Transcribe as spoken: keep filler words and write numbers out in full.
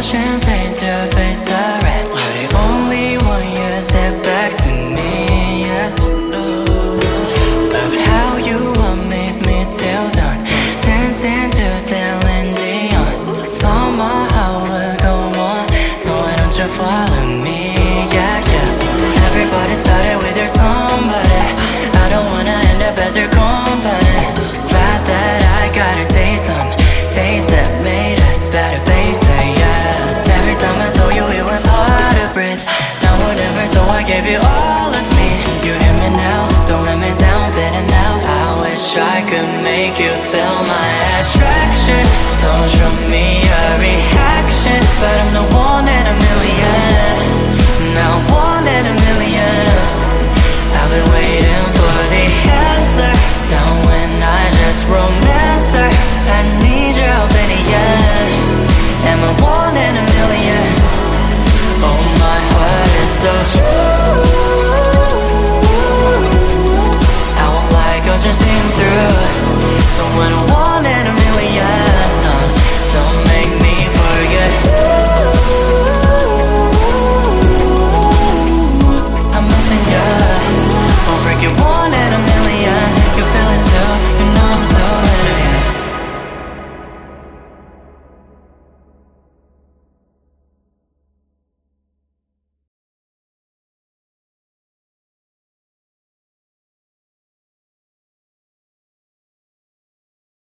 champagne to face the rain. You're the only one you said back to me, yeah. Loved how you amaze me till dawn. Dancing to Celine Dion. Thought my heart would go on, so why don't you follow me, yeah, yeah. Everybody started with their somebody. I don't wanna end up as your company. Glad that I got a taste, some taste that made us better, babe, say yeah. Every time I saw you it was hard to breathe. Now whatever, so I gave you all of me. You hear me now, don't let me down, better now. I wish I could make you feel my attraction. So show me a reaction, but I'm the one that I'm